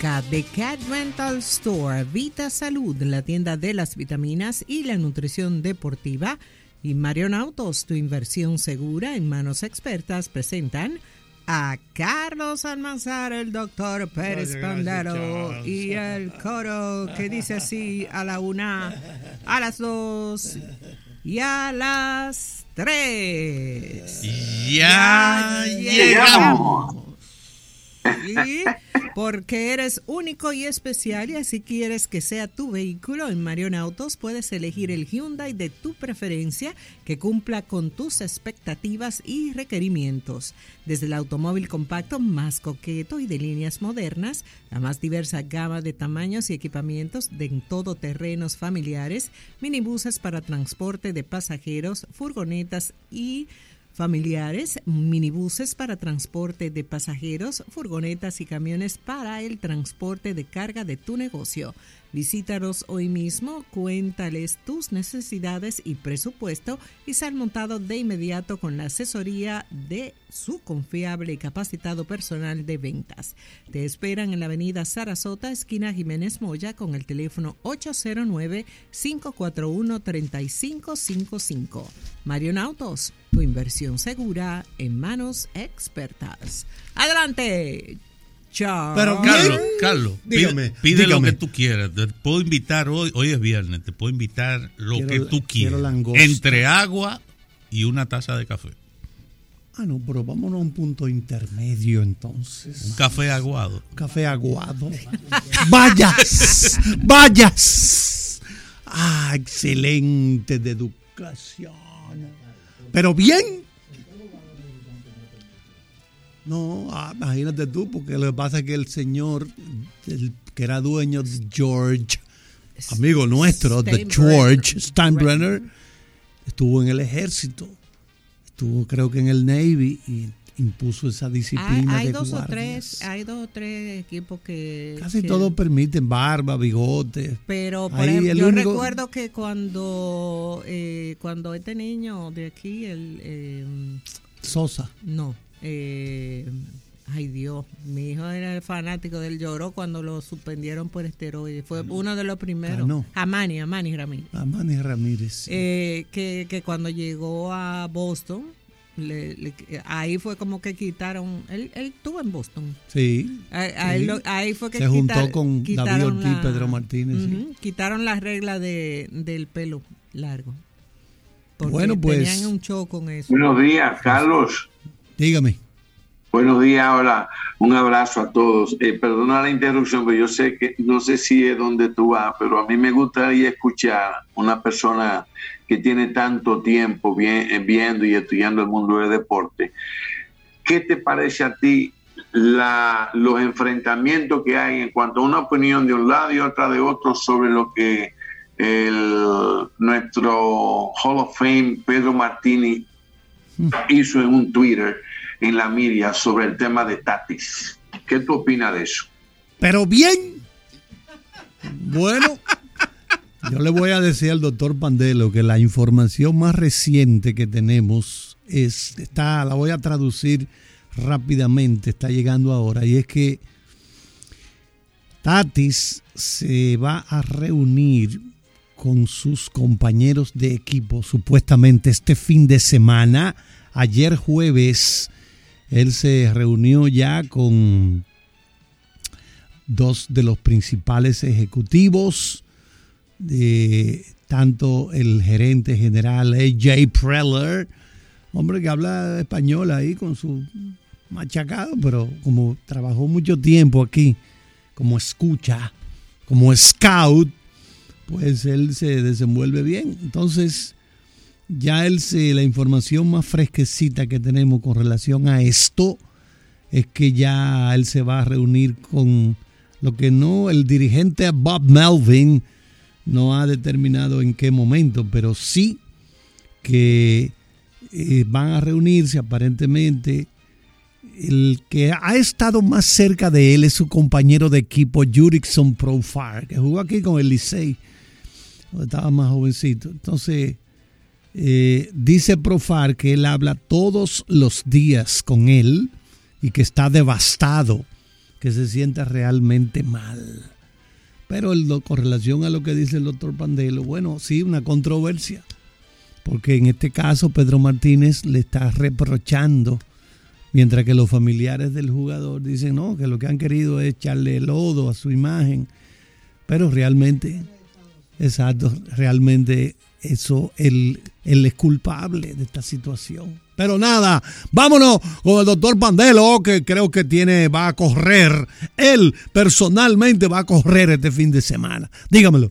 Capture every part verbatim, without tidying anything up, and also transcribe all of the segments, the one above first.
cerca de Cat Rental Store, Vita Salud, la tienda de las vitaminas y la nutrición deportiva, y Marion Autos, tu inversión segura en manos expertas, presentan a Carlos Almanzar, el doctor Pérez Pandaro, y el coro que dice así: a la una, a las dos y a las tres. Ya, ya llegamos. Y porque eres único y especial y así quieres que sea tu vehículo, en Marion Autos puedes elegir el Hyundai de tu preferencia que cumpla con tus expectativas y requerimientos. Desde el automóvil compacto más coqueto y de líneas modernas, la más diversa gama de tamaños y equipamientos de todoterrenos familiares, minibuses para transporte de pasajeros, furgonetas y familiares, minibuses para transporte de pasajeros, furgonetas y camiones para el transporte de carga de tu negocio. Visítanos hoy mismo, cuéntales tus necesidades y presupuesto y sal montado de inmediato con la asesoría de su confiable y capacitado personal de ventas. Te esperan en la avenida Sarasota, esquina Jiménez Moya, con el teléfono ocho cero nueve, cinco cuatro uno, tres cinco cinco cinco. Marion Autos, tu inversión segura en manos expertas. ¡Adelante! Chao. Pero Carlos, Carlos, dígame, pide, pide dígame. lo que tú quieras. Te puedo invitar hoy, hoy es viernes, te puedo invitar lo Quiero- que tú quiero quieras. langosta. Entre agua y una taza de café. Ah, no, pero vámonos a un punto intermedio entonces. Un café aguado. Café aguado. ¡Vayas! ¡Vayas! Ah, excelente de educación. Pero bien. No, ah, imagínate tú, porque lo que pasa es que el señor, el que era dueño de George, amigo nuestro, de George Steinbrenner, estuvo en el ejército, estuvo creo que en el Navy y impuso esa Hay, disciplina hay de dos o guardias. tres, hay dos o tres equipos que Casi que- todos permiten barba, bigote. Pero por Ahí ejemplo, el yo único- recuerdo que cuando eh, cuando este niño de aquí, el eh, Sosa. no, eh, ay Dios, mi hijo era el fanático del lloró cuando lo suspendieron por esteroides. Fue uno de los primeros. Ganó. Amani, Amani Ramírez. Amani Ramírez. Eh, que, que cuando llegó a Boston, le- le- ahí fue como que quitaron, él, él estuvo en Boston. Sí. A- a él sí. lo- ahí fue que Se juntó quitar- con David quitaron Ortiz, la- Pedro Martínez. sí. Ujú, quitaron las reglas de, del pelo largo. Porque Bueno, pues- tenían un show con eso. Buenos días, Carlos. Dígame. Buenos días, hola. Un abrazo a todos. Eh, perdona la interrupción, pero yo sé que no sé si es donde tú vas, pero a mí me gustaría escuchar una persona que tiene tanto tiempo bien, eh, viendo y estudiando el mundo del deporte. ¿Qué te parece a ti la, los enfrentamientos que hay en cuanto a una opinión de un lado y otra de otro sobre lo que el, nuestro Hall of Fame Pedro Martini hizo en un Twitter en la media sobre el tema de Tatis? ¿Qué tú opinas de eso? Pero bien. Bueno, yo le voy a decir al doctor Pandelo que la información más reciente que tenemos es, está, la voy a traducir rápidamente, está llegando ahora, y es que Tatis se va a reunir con sus compañeros de equipo supuestamente este fin de semana. Ayer jueves él se reunió ya con dos de los principales ejecutivos, de, tanto el gerente general A J Preller, hombre que habla español ahí con su machacado, pero como trabajó mucho tiempo aquí como escucha, como scout, pues él se desenvuelve bien. Entonces ya él se, la información más fresquecita que tenemos con relación a esto es que ya él se va a reunir con lo que no, el dirigente Bob Melvin no ha determinado en qué momento, pero sí que eh, van a reunirse aparentemente. El que ha estado más cerca de él es su compañero de equipo Jurickson Profar, que jugó aquí con el Licey cuando estaba más jovencito. Entonces Eh, dice Profar que él habla todos los días con él y que está devastado, que se sienta realmente mal. Pero el, con relación a lo que dice el doctor Pandelo, bueno, sí, una controversia, porque en este caso Pedro Martínez le está reprochando, mientras que los familiares del jugador dicen no, que lo que han querido es echarle lodo a su imagen, pero realmente, exacto, realmente eso, él, él es culpable de esta situación. Pero nada, vámonos con el doctor Pandelo, que creo que tiene, va a correr, él personalmente va a correr este fin de semana. Dígamelo.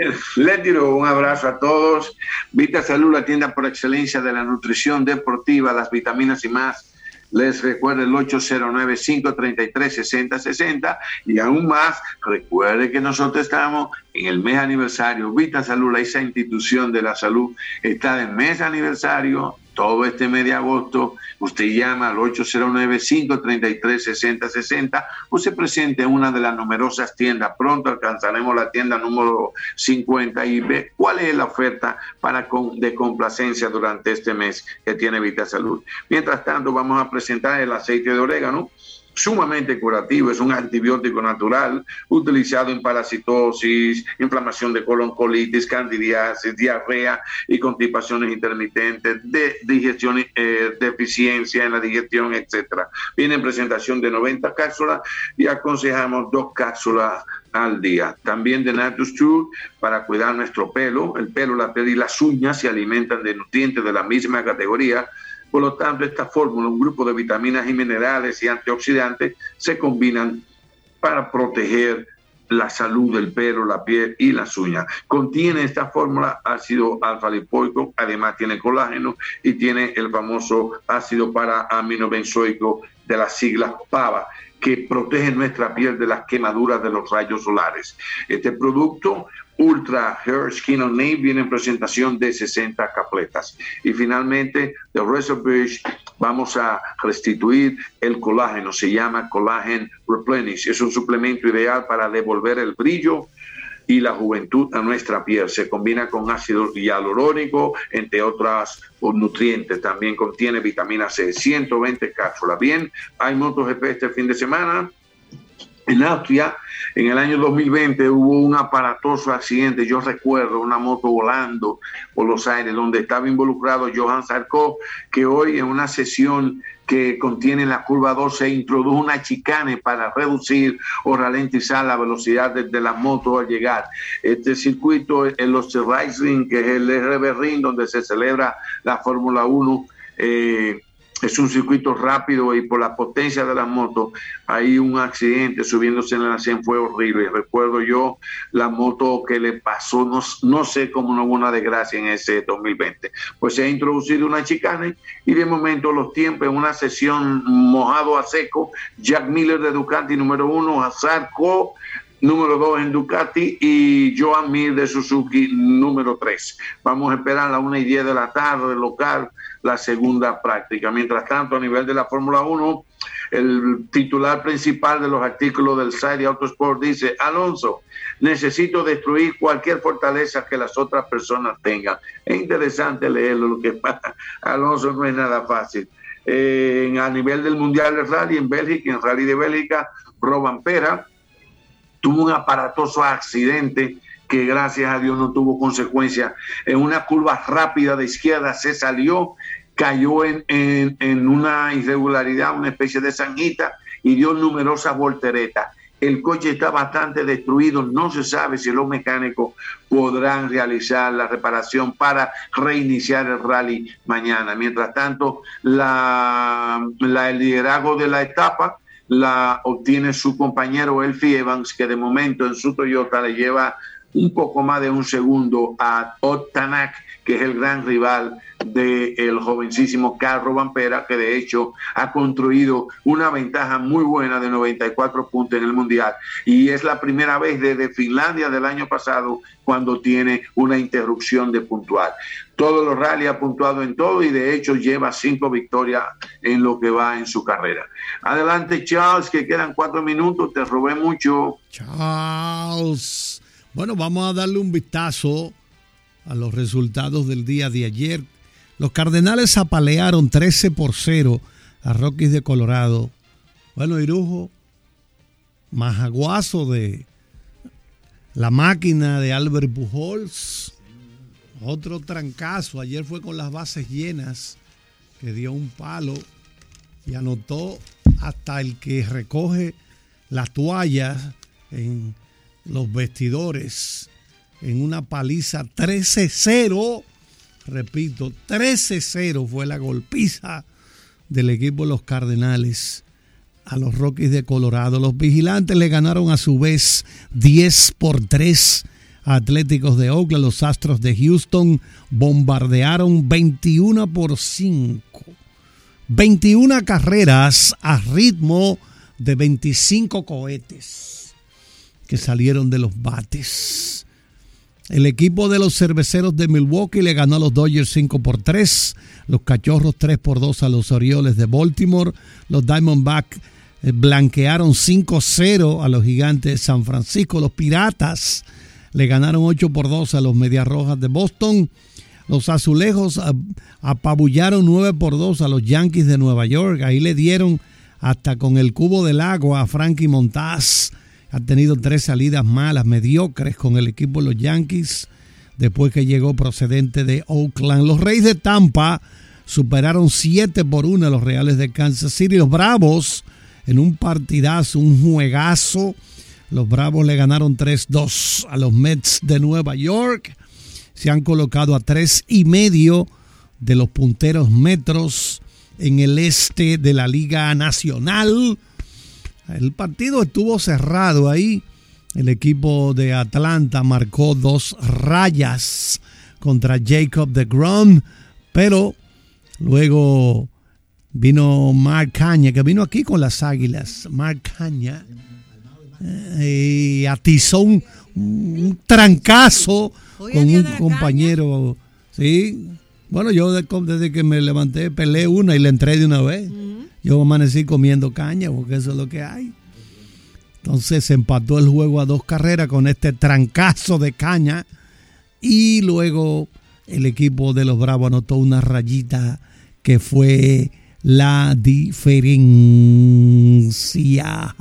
Le tiro un abrazo a todos. Vita Salud, la tienda por excelencia de la nutrición deportiva, las vitaminas y más. Les recuerdo el ocho cero nueve, cinco tres tres, seis cero seis cero y aún más, recuerde que nosotros estamos en el mes aniversario. Vita Salud, esa institución de la salud, está de mes aniversario todo este mes de agosto. Usted llama al ocho cero nueve, cinco tres tres, seis cero seis cero o se presente en una de las numerosas tiendas. Pronto alcanzaremos la tienda número cincuenta y ve cuál es la oferta para con, de complacencia durante este mes que tiene Vita Salud. Mientras tanto, vamos a presentar el aceite de orégano, sumamente curativo, es un antibiótico natural utilizado en parasitosis, inflamación de colon, colitis, candidiasis, diarrea y constipaciones intermitentes, de digestión, eh, deficiencia en la digestión, etcétera. Viene en presentación de noventa cápsulas y aconsejamos dos cápsulas al día. También de Natus Tour para cuidar nuestro pelo. El pelo, la piel y las uñas se alimentan de nutrientes de la misma categoría. Por lo tanto, esta fórmula, un grupo de vitaminas y minerales y antioxidantes, se combinan para proteger la salud del pelo, la piel y las uñas. Contiene esta fórmula ácido alfa-lipoico, además tiene colágeno y tiene el famoso ácido para aminobenzoico de las siglas PAVA, que protege nuestra piel de las quemaduras de los rayos solares. Este producto Ultra Hair Skin and Nail viene en presentación de sesenta capletas. Y finalmente, de Razor Bush, vamos a restituir el colágeno. Se llama Collagen Replenish. Es un suplemento ideal para devolver el brillo y la juventud a nuestra piel. Se combina con ácido hialurónico, entre otros nutrientes. También contiene vitamina C, ciento veinte cápsulas. Bien, hay MotoGP este fin de semana. En Austria, en el año dos mil veinte, hubo un aparatoso accidente. Yo recuerdo una moto volando por los aires, donde estaba involucrado Johan Zarco, que hoy en una sesión que contiene la curva dos se introdujo una chicane para reducir o ralentizar la velocidad de, de las motos al llegar. Este circuito en los Racing, que es el R B Ring, donde se celebra la Fórmula uno, eh, es un circuito rápido y por la potencia de las motos hay un accidente subiéndose en la cien, fue horrible. Recuerdo yo la moto que le pasó, no, no sé cómo no hubo una desgracia en ese dos mil veinte. Pues se ha introducido una chicane y de momento los tiempos en una sesión mojado a seco, Jack Miller de Ducati número uno, Zarco número dos en Ducati y Joan Mir de Suzuki número tres. Vamos a esperar a las una y diez de la tarde local la segunda práctica. Mientras tanto, a nivel de la Fórmula uno, el titular principal de los artículos del site de Autosport dice: Alonso, necesito destruir cualquier fortaleza que las otras personas tengan. Es interesante leerlo, lo que pasa. Alonso no es nada fácil. Eh, a nivel del Mundial de Rally en Bélgica, en Rally de Bélgica, Rovanpera tuvo un aparatoso accidente que gracias a Dios no tuvo consecuencias. En una curva rápida de izquierda se salió, cayó en, en, en una irregularidad, una especie de zanjita y dio numerosas volteretas. El coche está bastante destruido, no se sabe si los mecánicos podrán realizar la reparación para reiniciar el rally mañana. Mientras tanto, la, la, el liderazgo de la etapa la obtiene su compañero Elfie Evans, que de momento en su Toyota le lleva un poco más de un segundo a Ott Tanak, que es el gran rival del jovencísimo Carl Rovanpera, que de hecho ha construido una ventaja muy buena de noventa y cuatro puntos en el Mundial. Y es la primera vez desde Finlandia del año pasado cuando tiene una interrupción de puntual. Todos los rally ha puntuado en todo y de hecho lleva cinco victorias en lo que va en su carrera. Adelante, Charles, que quedan cuatro minutos. Te robé mucho. Charles. Bueno, vamos a darle un vistazo a los resultados del día de ayer. Los Cardenales apalearon trece por cero a Rockies de Colorado. Bueno, Irujo, majaguazo de la máquina de Albert Pujols. Otro trancazo. Ayer fue con las bases llenas, que dio un palo y anotó hasta el que recoge las toallas en los vestidores en una paliza trece cero. Repito, trece cero fue la golpiza del equipo de los Cardenales a los Rockies de Colorado. Los Vigilantes le ganaron a su vez diez por tres a Atléticos de Oakland. Los Astros de Houston bombardearon veintiuno por cinco. veintiuna carreras a ritmo de veinticinco cohetes que salieron de los bates. El equipo de los Cerveceros de Milwaukee le ganó a los Dodgers cinco por tres. Los Cachorros tres por dos a los Orioles de Baltimore. Los Diamondbacks blanquearon cinco cero a los Gigantes de San Francisco. Los Piratas le ganaron ocho por dos a los Medias Rojas de Boston. Los Azulejos apabullaron nueve por dos a los Yankees de Nueva York. Ahí le dieron hasta con el cubo del agua a Frankie Montas. Ha tenido tres salidas malas, mediocres con el equipo de los Yankees después que llegó procedente de Oakland. Los Reyes de Tampa superaron siete por uno a los Reales de Kansas City. Los Bravos en un partidazo, un juegazo. Los Bravos le ganaron tres dos a los Mets de Nueva York. Se han colocado a tres y medio de los punteros metros en el este de la Liga Nacional. El partido estuvo cerrado ahí. El equipo de Atlanta marcó dos rayas contra Jacob deGrom, pero luego vino Mark Caña, que vino aquí con las Águilas. Mark Caña eh, y atizó un, un trancazo Hoy con un compañero. Sí, bueno, yo desde que me levanté peleé una y le entré de una vez. Uh-huh. Yo amanecí comiendo caña porque eso es lo que hay. Entonces se empató el juego a dos carreras con este trancazo de Caña. Y luego el equipo de los Bravos anotó una rayita que fue la diferencia.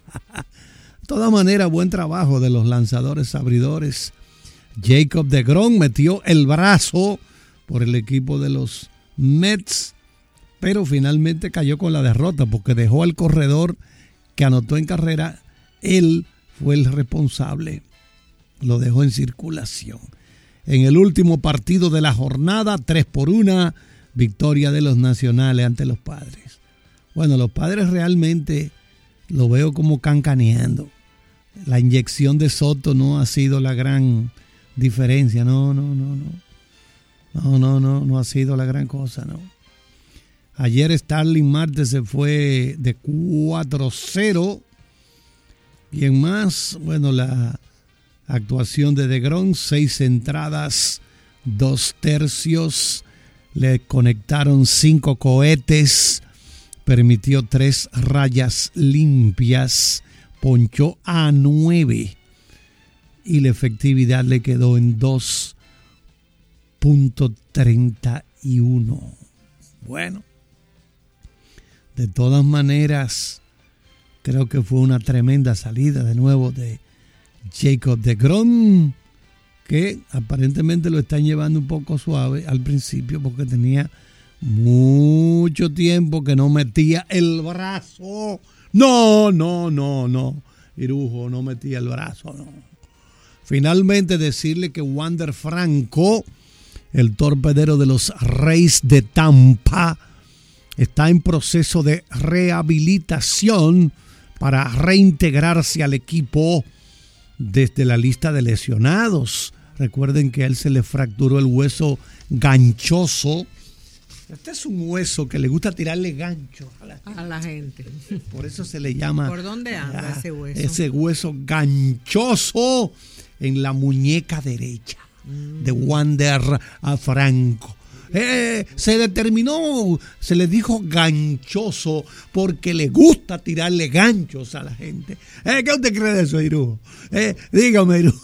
De todas maneras, buen trabajo de los lanzadores abridores. Jacob deGrom metió el brazo por el equipo de los Mets, pero finalmente cayó con la derrota porque dejó al corredor que anotó en carrera. Él fue el responsable, lo dejó en circulación. En el último partido de la jornada, tres por una, victoria de los Nacionales ante los Padres. Bueno, los Padres realmente lo veo como cancaneando. La inyección de Soto no ha sido la gran diferencia, no, no, no, no. No, no, no, no ha sido la gran cosa, no. Ayer Starling Marte se fue de cuatro cero. Y en más, bueno, la actuación de deGrom, seis entradas, dos tercios, le conectaron cinco cohetes, permitió tres rayas limpias, ponchó a nueve y la efectividad le quedó en dos punto treinta y uno. Bueno, de todas maneras, creo que fue una tremenda salida de nuevo de Jacob deGrom, que aparentemente lo están llevando un poco suave al principio porque tenía mucho tiempo que no metía el brazo. No, no, no, no. Irujo no metía el brazo, no. Finalmente decirle que Wander Franco, el torpedero de los Reyes de Tampa, está en proceso de rehabilitación para reintegrarse al equipo desde la lista de lesionados. Recuerden que a él se le fracturó el hueso ganchoso. Este es un hueso que le gusta tirarle ganchos a la gente. A la gente. Por eso se le llama... ¿Por dónde anda ah, ese hueso? Ese hueso ganchoso en la muñeca derecha mm. de Wander Franco. Eh, se determinó, se le dijo ganchoso porque le gusta tirarle ganchos a la gente. Eh, ¿Qué usted cree de eso, Irujo? Eh, dígame, Irujo.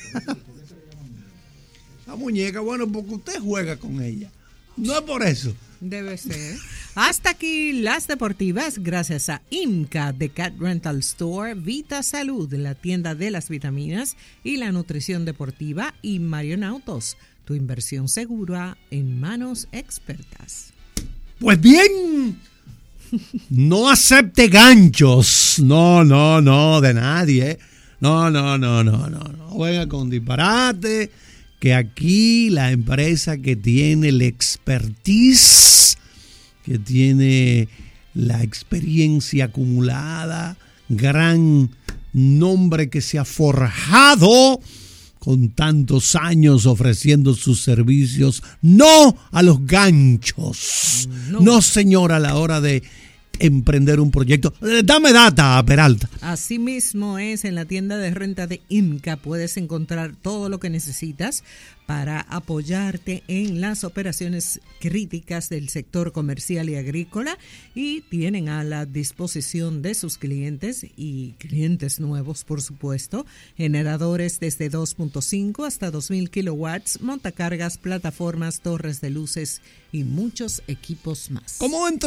La muñeca, bueno, porque usted juega con ella. No es por eso. Debe ser. Hasta aquí las deportivas, gracias a IMCA de Cat Rental Store, Vita Salud, la tienda de las vitaminas y la nutrición deportiva, y Marion Autos, tu inversión segura en manos expertas. Pues bien, no acepte ganchos. No, no, no, de nadie. No, no, no, no, no, no. Juega con disparate. Que aquí la empresa que tiene el expertise, que tiene la experiencia acumulada, gran nombre que se ha forjado con tantos años ofreciendo sus servicios, no a los ganchos, no, no señor, a la hora de emprender un proyecto. Dame data, Peralta. Así mismo es, en la tienda de renta de IMCA puedes encontrar todo lo que necesitas para apoyarte en las operaciones críticas del sector comercial y agrícola, y tienen a la disposición de sus clientes y clientes nuevos, por supuesto, generadores desde dos punto cinco hasta dos mil kilowatts, montacargas, plataformas, torres de luces y muchos equipos más. ¿Cómo